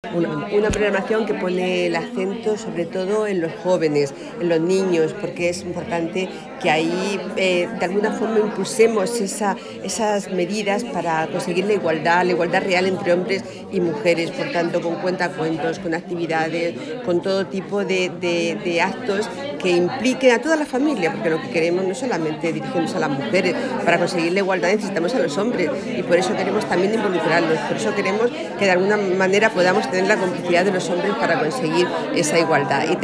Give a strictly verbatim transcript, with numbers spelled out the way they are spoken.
Una, una programación que pone el acento sobre todo en los jóvenes, en los niños, porque es importante que ahí eh, de alguna forma impulsemos esa, esas medidas para conseguir la igualdad, la igualdad real entre hombres y mujeres, por tanto con cuentacuentos, con actividades, con todo tipo de, de, de actos que impliquen a toda la familia, porque lo que queremos no solamente dirigirnos a las mujeres, para conseguir la igualdad necesitamos a los hombres y por eso queremos también involucrarlos, por eso queremos que de alguna manera podamos tener la complicidad de los hombres para conseguir esa igualdad. Y